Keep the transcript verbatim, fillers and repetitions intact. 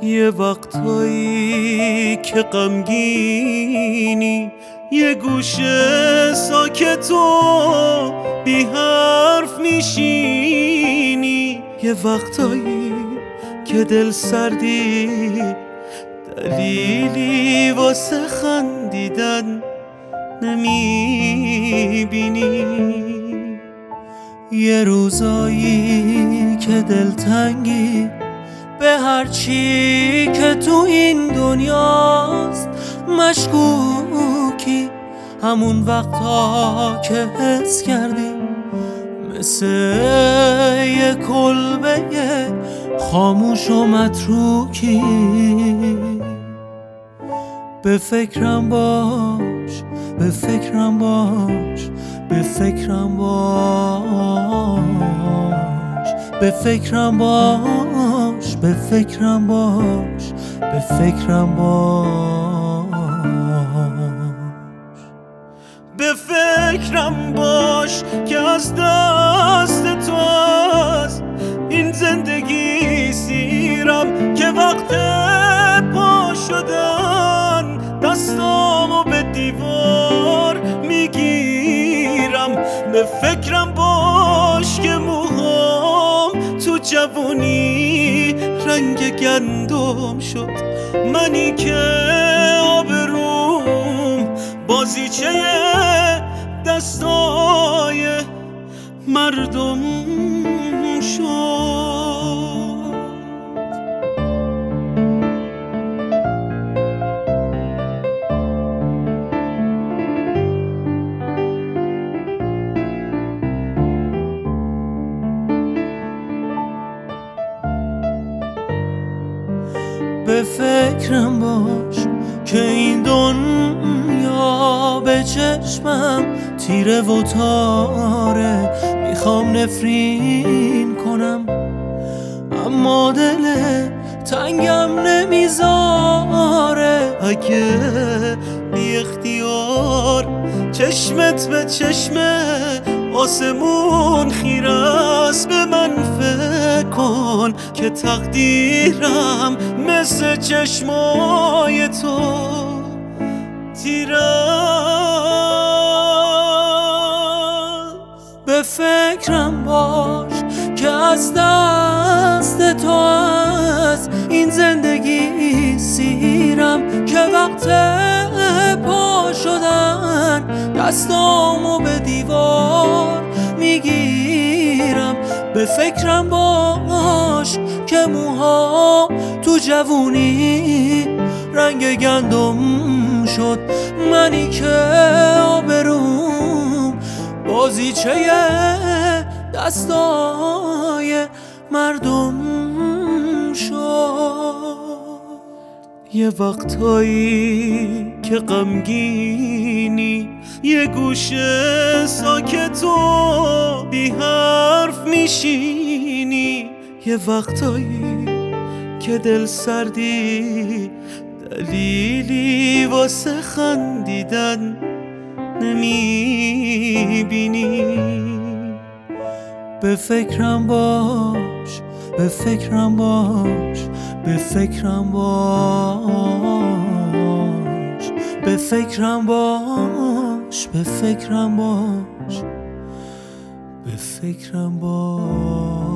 یه وقتایی که غمگینی، یه گوشه ساکت و بی حرف میشینی، یه وقتایی که دل سردی، دلیلی واسه خندیدن نمیبینی. یه روزایی که دلتنگی به هرچی که تو این دنیاست مشکوکی، همون وقتا که حس کردی مثل یه کلبه خاموش و متروکی. به فکرم باش، به فکرم باش، به فکرم باش، به فکرم باش، به فکرم باش، به فکرم باش، به فکرم باش که از دست تو از این زندگی سیرم، که وقت پا شدن دستامو به دیوار میگیرم. به فکرم باش که موهام تو جوانی رنگ گندم شد، منی که آبروم بازیچه دستای مردم شد. به فکرم باش که این دنیا به چشمم تیره و تاره، میخوام نفرین کنم اما دل تنگم نمیذاره. اگه بی اختیار چشمت به چشم آسمون خیره است، به من فکر کن که تقدیرم مثل چشمای تو تیره است. به فکرم باش که از دست تو از این زندگی سیرم، که وقت پا شدن دستامو به دیوار میگیرم. به فکرم باش که موها تو جوونی رنگ گندم شد، منی که آبروم بازیچه دستای مردم شد. یه وقتایی که غمگینی، یه گوشه ساکت و بی حرف میشینی، یه وقتایی که دل سردی، دلیلی واسه خندیدن نمیبینی. به فکرم باش، به فکرم باش، به فکرم باش، به فکرم باش، به فکرم باش، به فکرم باش.